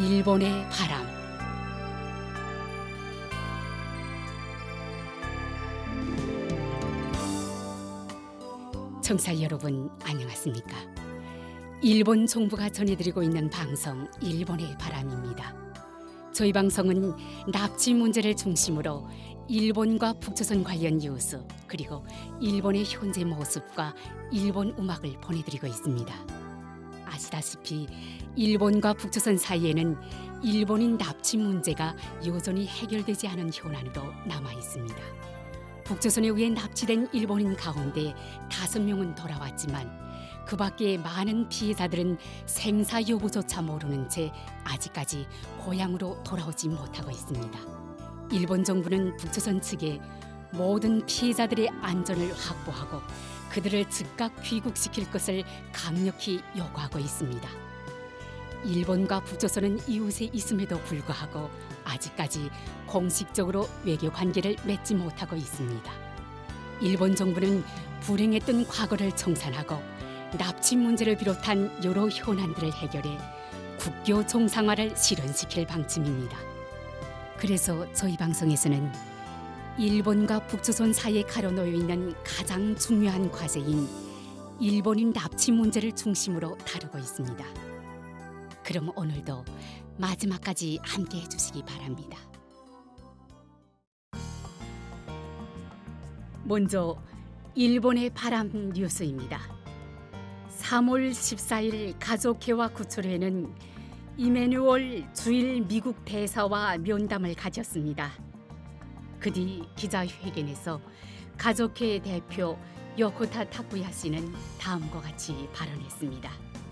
일본의 바람. 청취자 여러분 안녕하십니까? 일본 정부가 전해드리고 있는 방송 일본의 바람입니다. 저희 방송은 납치 문제를 중심으로 일본과 북조선 관련 뉴스 그리고 일본의 현재 모습과 일본 음악을 보내드리고 있습니다. 아시다시피 일본과 북조선 사이에는 일본인 납치 문제가 여전히 해결되지 않은 현안으로 남아 있습니다. 북조선에 의해 납치된 일본인 가운데 5명은 돌아왔지만 그 밖에 많은 피해자들은 생사 여부조차 모르는 채 아직까지 고향으로 돌아오지 못하고 있습니다. 일본 정부는 북조선 측에 모든 피해자들의 안전을 확보하고 그들을 즉각 귀국시킬 것을 강력히 요구하고 있습니다. 일본과 북조선은 이웃에 있음에도 불구하고 아직까지 공식적으로 외교 관계를 맺지 못하고 있습니다. 일본 정부는 불행했던 과거를 청산하고 납치 문제를 비롯한 여러 현안들을 해결해 국교 정상화를 실현시킬 방침입니다. 그래서 저희 방송에서는 일본과 북조선 사이에 가로놓여 있는 가장 중요한 과제인 일본인 납치 문제를 중심으로 다루고 있습니다. 그럼 오늘도 마지막까지 함께 해주시기 바랍니다. 먼저 일본의 바람 뉴스입니다. 3월 14일 가족회와 구출회는 이메뉴얼 주일 미국 대사와 면담을 가졌습니다. 그 뒤 기자회견에서 가족회 대표 요코타 타쿠야 씨는 다음과 같이 발언했습니다.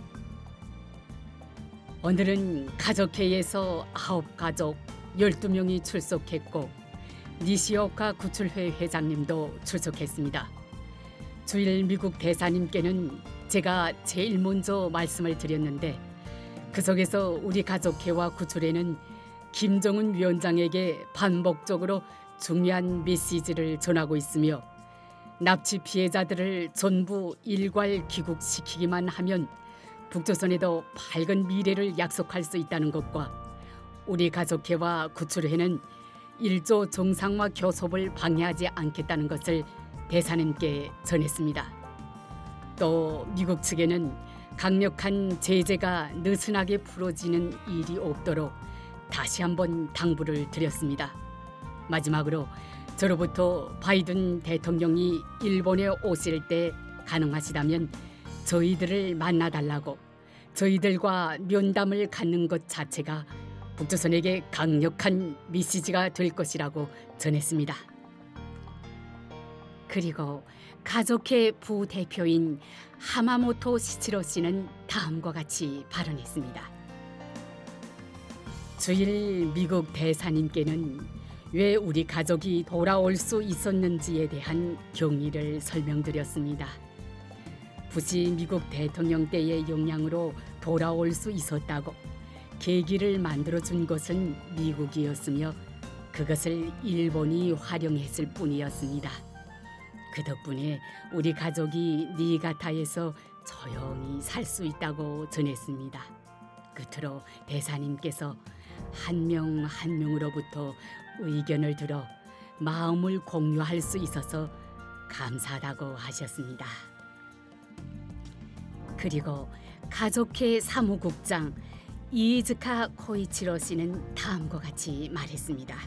오늘은 가족회에서 9가족 12명이 출석했고 니시오카 구출회 회장님도 출석했습니다. 주일 미국 대사님께는 제가 제일 먼저 말씀을 드렸는데 그 속에서 우리 가족회와 구출회는 김정은 위원장에게 반복적으로 중요한 메시지를 전하고 있으며 납치 피해자들을 전부 일괄 귀국시키기만 하면 북조선에도 밝은 미래를 약속할 수 있다는 것과 우리 가족회와 구출회는 일조 정상화 교섭을 방해하지 않겠다는 것을 대사님께 전했습니다. 또 미국 측에는 강력한 제재가 느슨하게 풀어지는 일이 없도록 다시 한번 당부를 드렸습니다. 마지막으로 저로부터 바이든 대통령이 일본에 오실 때 가능하시다면 저희들을 만나달라고 저희들과 면담을 갖는 것 자체가 북조선에게 강력한 메시지가 될 것이라고 전했습니다. 그리고 가족회 부대표인 하마모토 시치로 씨는 다음과 같이 발언했습니다. 주일 미국 대사님께는 왜 우리 가족이 돌아올 수 있었는지에 대한 경위를 설명드렸습니다. 부시 미국 대통령 때의 영향으로 돌아올 수 있었다고 계기를 만들어준 것은 미국이었으며 그것을 일본이 활용했을 뿐이었습니다. 그 덕분에 우리 가족이 니가타에서 조용히 살 수 있다고 전했습니다. 끝으로 대사님께서 한 명 한 명으로부터 의견을 들어 마음을 공유할 수 있어서 감사하다고 하셨습니다. 그리고 가족회 사무국장 이즈카 코이치로 씨는 다음과 같이 말했습니다.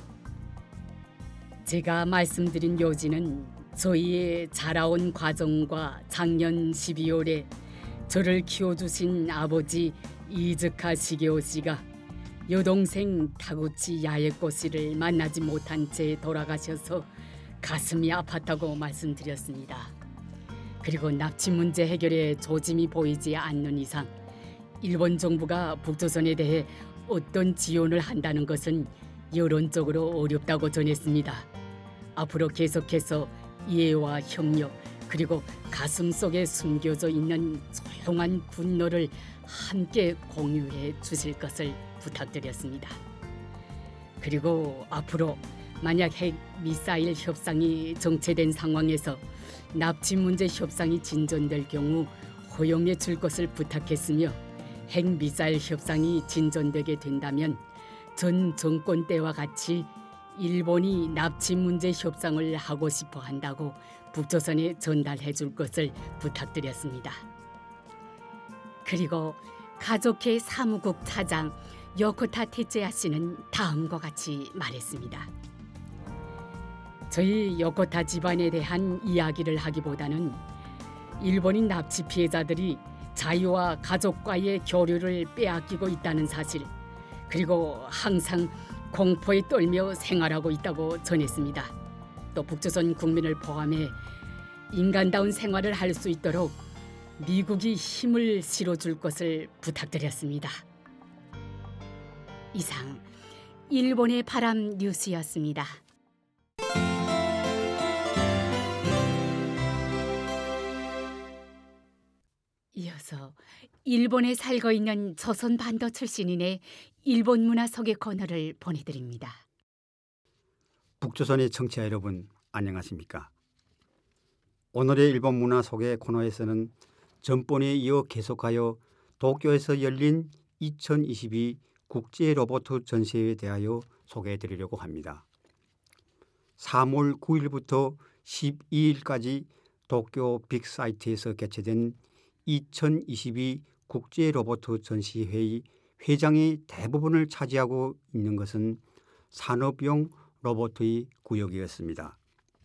제가 말씀드린 요지는 저희의 자라온 과정과 작년 12월에 저를 키워주신 아버지 이즈카 시게오 씨가 여동생 타구치 야에코 씨를 만나지 못한 채 돌아가셔서 가슴이 아팠다고 말씀드렸습니다. 그리고 납치 문제 해결에 조짐이 보이지 않는 이상 일본 정부가 북조선에 대해 어떤 지원을 한다는 것은 여론적으로 어렵다고 전했습니다. 앞으로 계속해서 이해와 협력 그리고 가슴속에 숨겨져 있는 조용한 분노를 함께 공유해 주실 것을 부탁드렸습니다. 그리고 앞으로 만약 핵 미사일 협상이 정체된 상황에서 납치 문제 협상이 진전될 경우 허용해 줄 것을 부탁했으며 핵미사일 협상이 진전되게 된다면 전 정권 때와 같이 일본이 납치 문제 협상을 하고 싶어 한다고 북조선에 전달해 줄 것을 부탁드렸습니다. 그리고 가족회 사무국 차장 요코타 테츠야 씨는 다음과 같이 말했습니다. 저희 요코타 집안에 대한 이야기를 하기보다는 일본인 납치 피해자들이 자유와 가족과의 교류를 빼앗기고 있다는 사실, 그리고 항상 공포에 떨며 생활하고 있다고 전했습니다. 또 북조선 국민을 포함해 인간다운 생활을 할 수 있도록 미국이 힘을 실어줄 것을 부탁드렸습니다. 이상 일본의 바람 뉴스였습니다. 이어서 일본에 살고 있는 조선 반도 출신인의 일본 문화 소개 코너를 보내드립니다. 북조선의 청취자 여러분, 안녕하십니까? 오늘의 일본 문화 소개 코너에서는 전번에 이어 계속하여 도쿄에서 열린 2022 국제 로봇 전시회에 대하여 소개해드리려고 합니다. 3월 9일부터 12일까지 도쿄 빅사이트에서 개최된 2022 국제 로봇 전시회의 회장의 대부분을 차지하고 있는 것은 산업용 로봇의 구역이었습니다.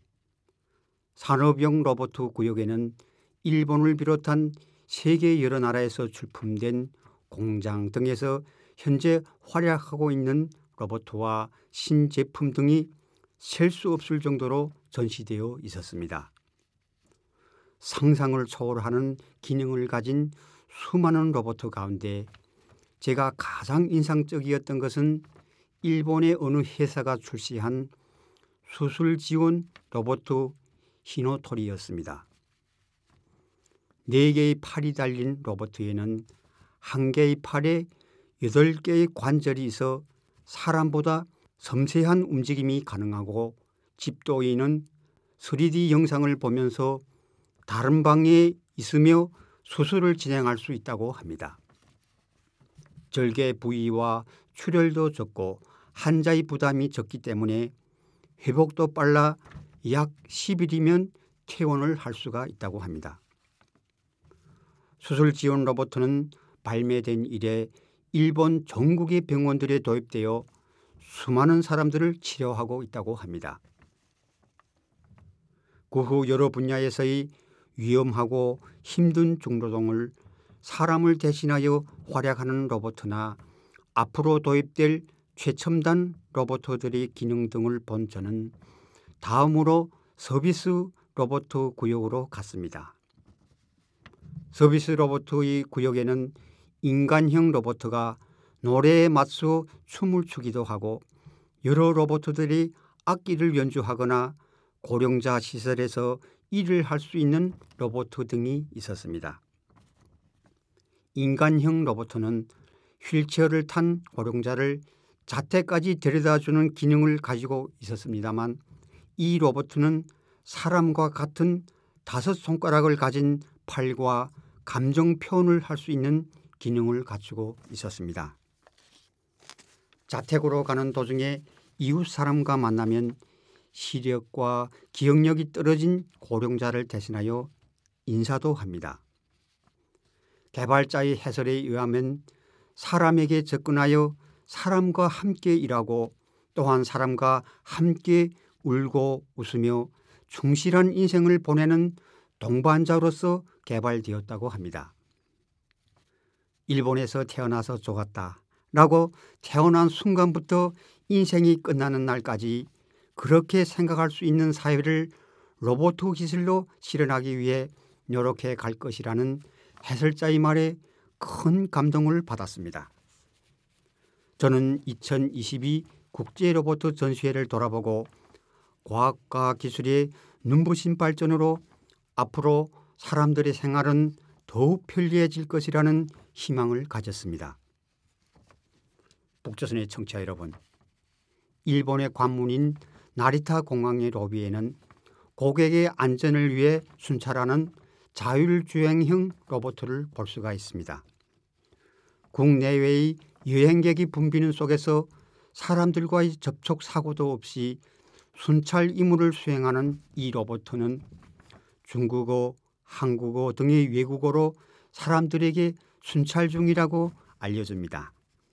산업용 로봇 구역에는 일본을 비롯한 세계 여러 나라에서 출품된 공장 등에서 현재 활약하고 있는 로봇과 신제품 등이 셀 수 없을 정도로 전시되어 있었습니다. 상상을 초월하는 기능을 가진 수많은 로봇 가운데 제가 가장 인상적이었던 것은 일본의 어느 회사가 출시한 수술 지원 로봇 히노토리였습니다. 4개의 팔이 달린 로봇에는 1개의 팔에 8개의 관절이 있어 사람보다 섬세한 움직임이 가능하고 집도인은 3D 영상을 보면서 다른 방에 있으며 수술을 진행할 수 있다고 합니다. 절개 부위와 출혈도 적고 환자의 부담이 적기 때문에 회복도 빨라 약 10일이면 퇴원을 할 수가 있다고 합니다. 수술 지원 로봇은 발매된 이래 일본 전국의 병원들에 도입되어 수많은 사람들을 치료하고 있다고 합니다. 그 후 여러 분야에서의 위험하고 힘든 중노동을 사람을 대신하여 활약하는 로봇이나 앞으로 도입될 최첨단 로봇들의 기능 등을 본 저는 다음으로 서비스 로봇 구역으로 갔습니다. 서비스 로봇의 구역에는 인간형 로봇가 노래에 맞춰 춤을 추기도 하고 여러 로봇들이 악기를 연주하거나 고령자 시설에서 일을 할 수 있는 로봇 등이 있었습니다. 인간형 로봇은 휠체어를 탄 고령자를 자택까지 데려다주는 기능을 가지고 있었습니다만 이 로봇은 사람과 같은 5손가락을 가진 팔과 감정 표현을 할 수 있는 기능을 갖추고 있었습니다. 자택으로 가는 도중에 이웃 사람과 만나면 시력과 기억력이 떨어진 고령자를 대신하여 인사도 합니다. 개발자의 해설에 의하면 사람에게 접근하여 사람과 함께 일하고 또한 사람과 함께 울고 웃으며 충실한 인생을 보내는 동반자로서 개발되었다고 합니다. 일본에서 태어나서 좋았다라고 태어난 순간부터 인생이 끝나는 날까지 그렇게 생각할 수 있는 사회를 로봇 기술로 실현하기 위해 노력해 갈 것이라는 해설자의 말에 큰 감동을 받았습니다. 저는 2022 국제 로봇 전시회를 돌아보고 과학과 기술의 눈부신 발전으로 앞으로 사람들의 생활은 더욱 편리해질 것이라는 희망을 가졌습니다. 북조선의 청취자 여러분, 일본의 관문인 나리타 공항의 로비에는 고객의 안전을 위해 순찰하는 자율주행형 로봇을 볼 수가 있습니다. 국내외의 여행객이 붐비는 속에서 사람들과의 접촉 사고도 없이 순찰 임무를 수행하는 이 로봇은 중국어, 한국어 등의 외국어로 사람들에게 순찰 중이라고 알려줍니다.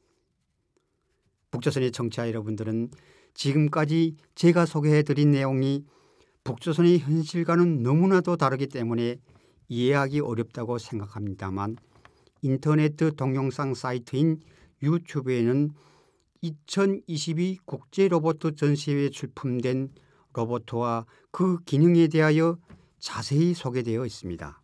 북조선의 청취자 여러분들은 지금까지 제가 소개해드린 내용이 북조선의 현실과는 너무나도 다르기 때문에 이해하기 어렵다고 생각합니다만 인터넷 동영상 사이트인 유튜브에는 2022 국제 로봇 전시회에 출품된 로봇과 그 기능에 대하여 자세히 소개되어 있습니다.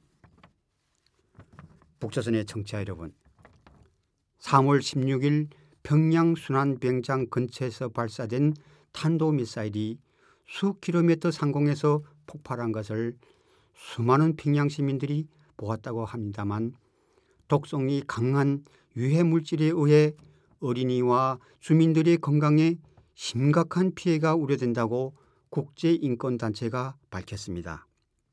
북조선의 청취자 여러분, 3월 16일 평양 순환비행장 근처에서 발사된 탄도미사일이 수 킬로미터 상공에서 폭발한 것을 수많은 평양 시민들이 보았다고 합니다만 독성이 강한 유해 물질에 의해 어린이와 주민들의 건강에 심각한 피해가 우려된다고 국제인권단체가 밝혔습니다.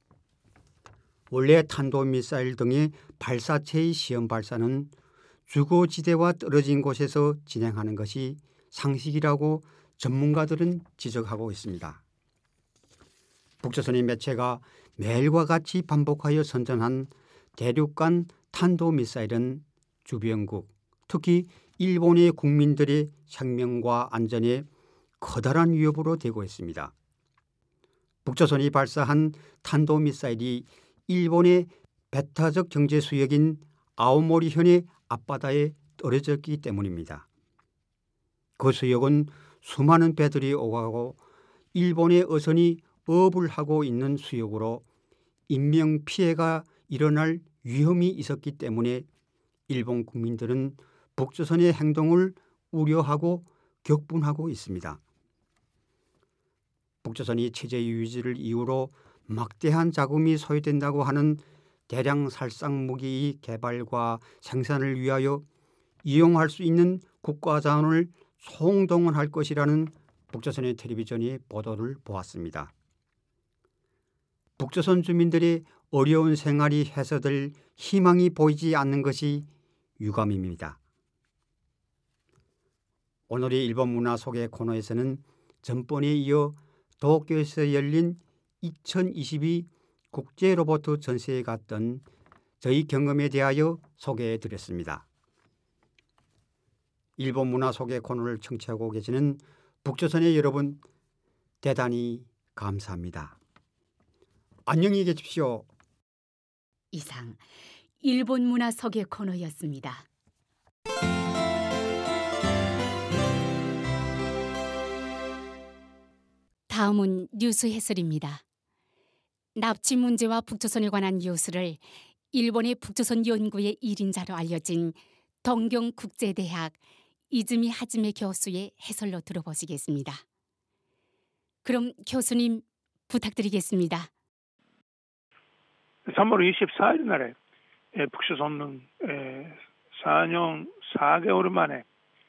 원래 탄도미사일 등의 발사체의 시험 발사는 주거지대와 떨어진 곳에서 진행하는 것이 상식이라고 전문가들은 지적하고 있습니다. 북조선의 매체가 매일과 같이 반복하여 선전한 대륙간 탄도미사일은 주변국, 특히 일본의 국민들의 생명과 안전에 커다란 위협으로 되고 있습니다. 북조선이 발사한 탄도미사일이 일본의 배타적 경제 수역인 아오모리현의 앞바다에 떨어졌기 때문입니다. 그 수역은 수많은 배들이 오가고 일본의 어선이 어업을 하고 있는 수역으로 인명피해가 일어날 위험이 있었기 때문에 일본 국민들은 북조선의 행동을 우려하고 격분하고 있습니다. 북조선이 체제 유지를 이유로 막대한 자금이 소요된다고 하는 대량 살상 무기의 개발과 생산을 위하여 이용할 수 있는 국가 자원을 총동원할 것이라는 북조선의 텔레비전의 보도를 보았습니다. 북조선 주민들의 어려운 생활이 해소될 희망이 보이지 않는 것이 유감입니다. 오늘의 일본 문화 소개 코너에서는 전번에 이어 도쿄에서 열린 2022 국제 로봇 전시회에 갔던 저희 경험에 대하여 소개해 드렸습니다. 일본 문화 소개 코너를 청취하고 계시는 북조선의 여러분, 대단히 감사합니다. 안녕히 계십시오. 이상 일본 문화 소개 코너였습니다. 다음은 뉴스 해설입니다. 납치 문제와 북조선에 관한 뉴스를 일본의 북조선 연구의 1인자로 알려진 동경국제대학 이즈미 하즈메 교수의 해설로 들어보시겠습니다. 그럼 교수님 부탁드리겠습니다. 3월 24일 날에 북조선은 4년 4개월 만에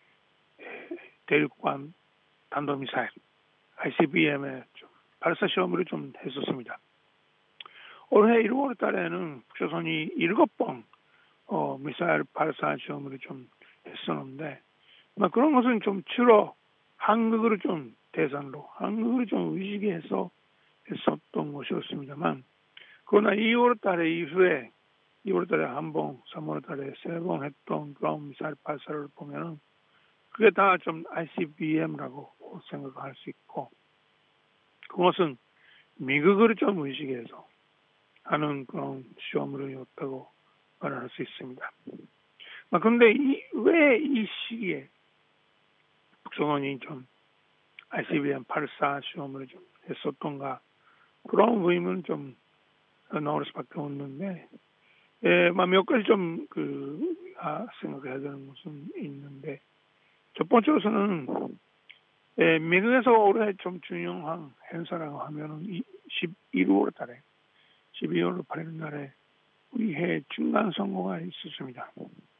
대륙간 탄도미사일 ICBM의 발사 시험을 좀 했었습니다. 올해 1월 달에는 북조선이 7번 미사일 발사 시험을 좀 했었는데 그런 것은 좀 주로 한국을 좀 대상으로 한국을 좀 의식해서 했었던 것이었습니다만 그러나 2월 달에 이후에 2월 달에 한 번, 3월 달에 3번 했던 그런 미사일 발사를 보면은 그게 다 좀 ICBM이라고 생각할 수 있고 그것은 미국을 좀 의식해서 하는 그런 시험으로였다고 말할 수 있습니다. 그런데 왜 이 시기에 북조선이 좀 ICBM 발사 시험을 좀 했었던가 그런 의문은 좀 나올 수밖에 없는데 몇 가지 좀 생각해야 되는 것은 있는데 첫 번째로서는 미국에서 올해 좀 중요한 행사라고 하면은 12월 8일 날에 우리 해 중간 선거가 있었습니다.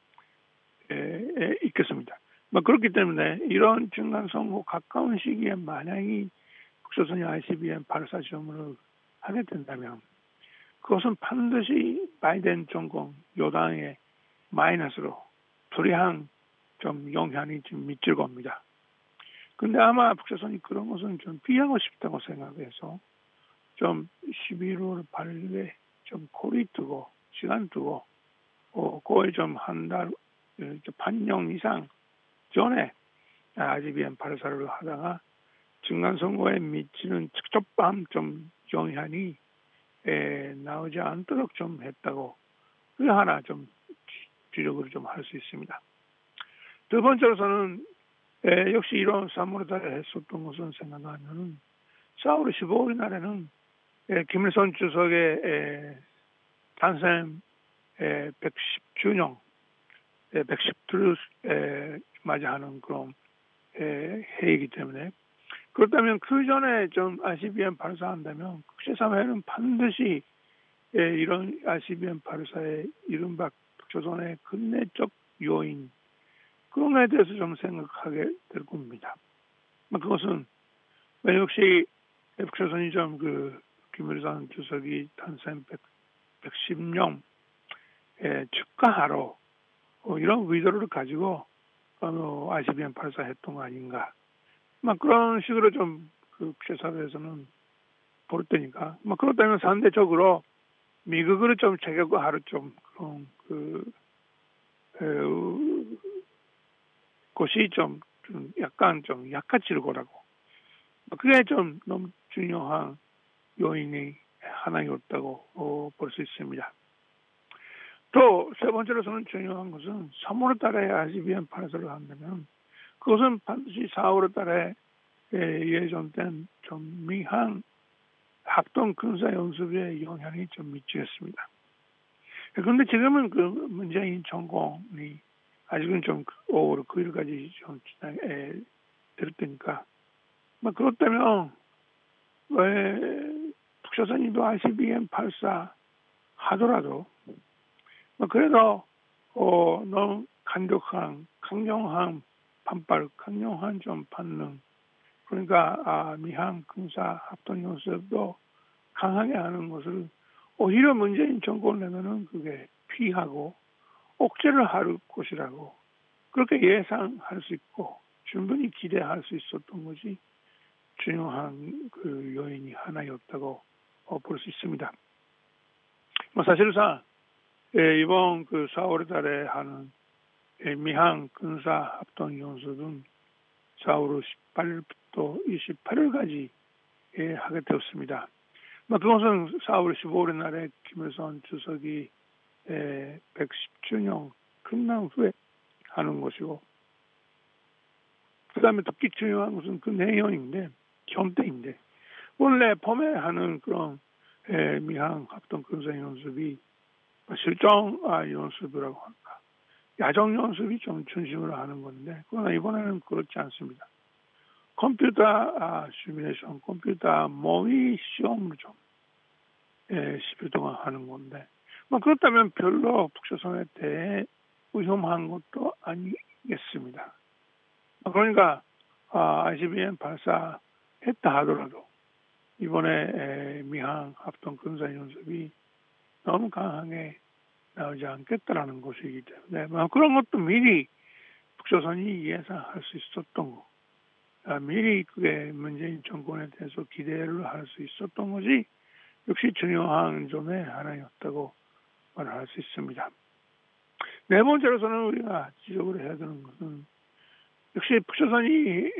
있겠습니다. 그렇기 때문에 이런 중간 선거 가까운 시기에 만약에 북조선이 ICBM 발사 시험을 하게 된다면 그것은 반드시 바이든 정권 여당의 마이너스로 불이한 좀 영향이 좀 미칠 겁니다. 근데 아마 북조선이 그런 것은 좀 피하고 싶다고 생각해서 좀 11월 8일에 좀 거리 두고 시간 두고 거의 좀 한 달 반년 이상 전에 ICBM 발사를 하다가 중간선거에 미치는 직접한 좀 영향이 나오지 않도록 좀 했다고 그 하나 좀 주력으로 좀 할 수 있습니다. 두 번째로서는 역시 이런 3월 달에 했었던 것은 생각하면은 4월 15일 날에는 김일성 주석의 탄생 110주년, 110주를 맞이하는 그런 해이기 때문에 그렇다면 그 전에 좀 ICBM 발사한다면 국제사회는 반드시 이런 ICBM 발사의 이른바 북조선의 근내적 요인 그런 거에 대해서 좀 생각하게 될 겁니다. 그것은 역시 북조선이 좀 김일성 주석이 탄생 110년 축하하러 이런 의도를 가지고 ICBM 발사했던 거 아닌가. 그런 식으로 좀 국제사회에서는 볼 때니까. 그렇다면 상대적으로 미국을 좀 제거하러 좀 그런 것이 좀 약간 좀 약해질 거라고. 그게 좀 너무 중요한 요인이 하나였다고 볼 수 있습니다. 또 세 번째로서는 중요한 것은 3월 달에 ICBM 발사를 한다면 그것은 반드시 4월 달에 예정된 좀 미한 합동 군사 연습에 영향이 좀 미치겠습니다. 그런데 지금은 문재인 정권이 아직은 좀 5월 9일까지 좀 될 테니까 그렇다면 왜 북조선이도 ICBM 발사 하더라도 그래도 너무 강경한 반발, 강경한 좀 반응 그러니까 미한 군사 합동 연습도 강하게 하는 것을 오히려 문재인 정권 내면은 그게 피하고 억제를 할 것이라고 그렇게 예상할 수 있고 충분히 기대할 수 있었던 것이 중요한 요인이 하나였다고 볼 수 있습니다. 사실상 이번 4월 달에 하는 미한 군사 합동 연습은 4월 18일부터 28일까지 하게 되었습니다. 그것은 4월 15일 날에 김일성 주석이 110주년 끝난 후에 하는 것이고 그 다음에 특히 중요한 것은 그 내용인데 경대인데 원래 봄에 하는 그런 미한 합동 군사 연습이 실전 연습이라고 할까 야정 연습이 좀 중심으로 하는 건데 그러나 이번에는 그렇지 않습니다. 컴퓨터 시뮬레이션, 컴퓨터 모의 시험을 좀 10일 동안 하는 건데 그렇다면 별로 북조선에 대해 위험한 것도 아니겠습니다. 그러니까 ICBM 발사했다 하더라도 이번에 미한 합동 군사 연습이 너무 강하게 나오지 않겠다라는 것이기 때문에 그런 것도 미리 북조선이 예상할 수 있었던 거. 미리 그게 문재인 정권에 대해서 기대를 할 수 있었던 것이 역시 중요한 점의 하나였다고 말할 수 있습니다. 네 번째로서는 우리가 지적을 해야 되는 것은 역시 북조선이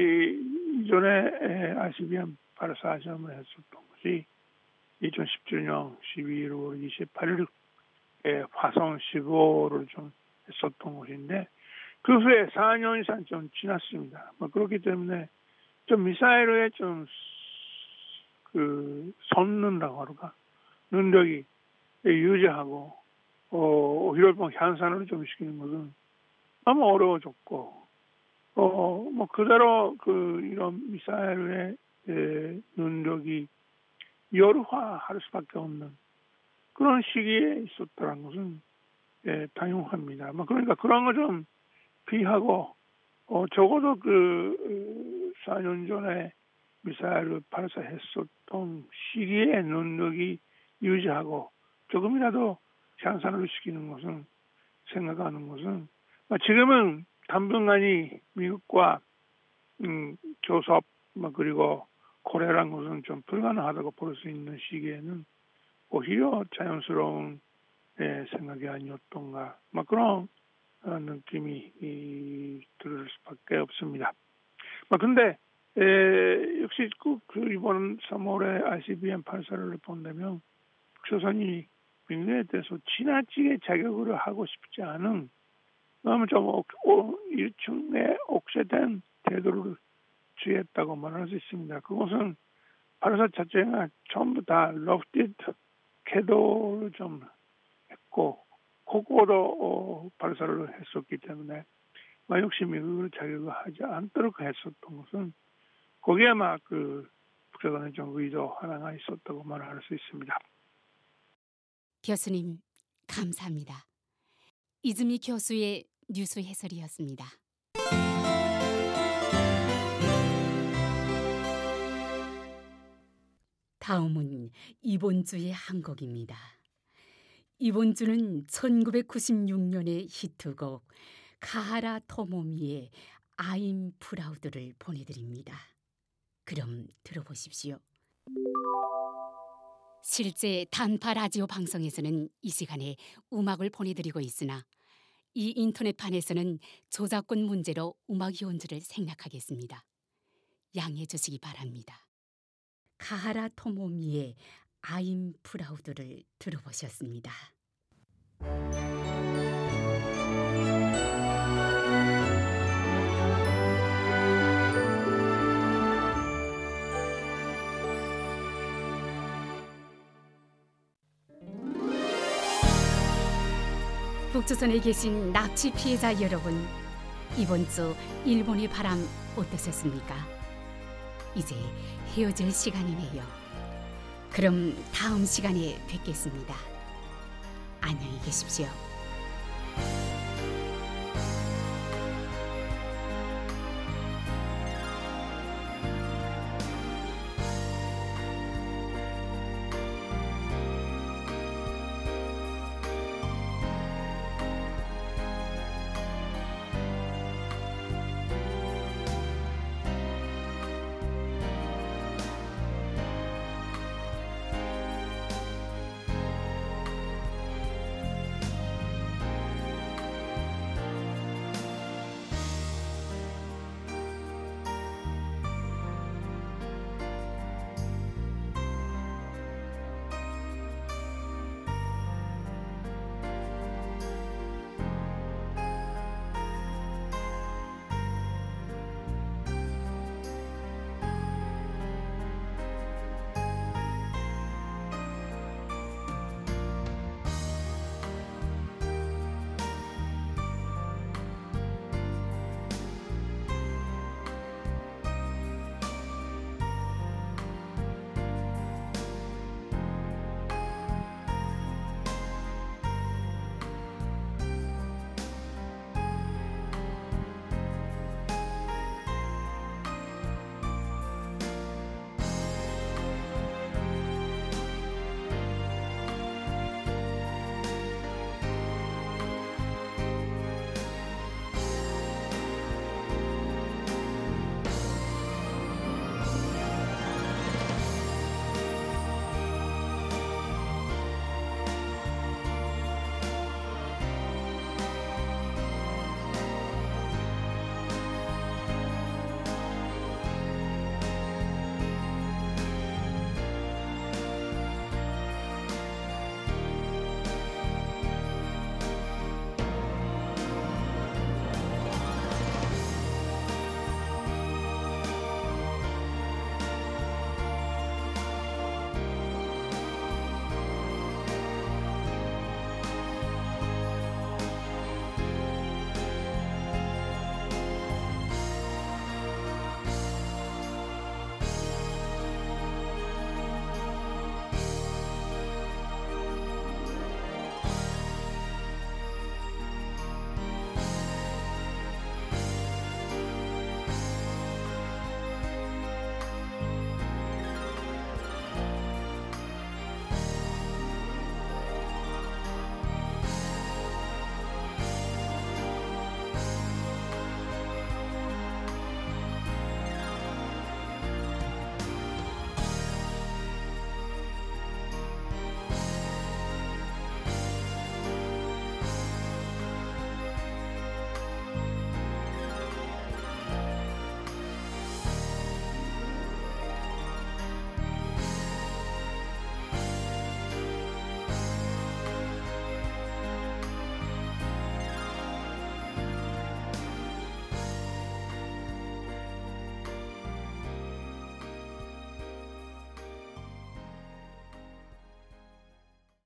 이전에 ICBM 발사 시험을 했었던 것이 2010주년 12월 28일 화성 15를 좀 했었던 것인데 그 후에 4년 이상 좀 지났습니다. 그렇기 때문에 좀 미사일에 좀 솟는다고 할까 능력이 유지하고 오히려 향상을 좀 시키는 것은 너무 어려워졌고 그대로 이런 미사일의 능력이 열화할 수밖에 없는 그런 시기에 있었다는 것은 당연합니다. 그러니까 그런 거 좀 피하고 적어도 4년 전에 미사일을 발사했었던 시기의 능력이 유지하고 조금이라도 향상을 시키는 것은 생각하는 것은 지금은 당분간이 미국과 교섭 그리고 거래라는 것은 좀 불가능하다고 볼 수 있는 시기에는 오히려 자연스러운 생각이 아니었던가 그런 느낌이 들을 수밖에 없습니다. 근데 역시 그 이번 3월에 ICBM 발사를 본다면 북조선이 미국에 대해서 지나치게 자격으로 하고 싶지 않은 너무 좀 일종의 억제된 태도를 취했다고 말할 수 있습니다. 그것은 발사 자체가 전부 다 로프티드 궤도를 좀 했고 고고도 발사를 했었기 때문에 역시 미국을 자격을 하지 않도록 했었던 것은 거기에 북조선의 좀 의도 하나가 있었다고 말할 수 있습니다. 교수님, 감사합니다. 이즈미 교수의 뉴스 해설이었습니다. 다음은 이번 주의 한 곡입니다. 이번 주는 1996년의 히트곡 가하라 토모미의 I'm Proud를 보내드립니다. 그럼 들어보십시오. 실제 단파 라디오 방송에서는 이 시간에 음악을 보내드리고 있으나 이 인터넷판에서는 저작권 문제로 음악 연주를 생략하겠습니다. 양해해 주시기 바랍니다. 가하라 토모미의 I'm Proud를 들어보셨습니다. 북조선에 계신 납치 피해자 여러분, 이번 주 일본의 바람 어떠셨습니까? 이제 헤어질 시간이네요. 그럼 다음 시간에 뵙겠습니다. 안녕히 계십시오.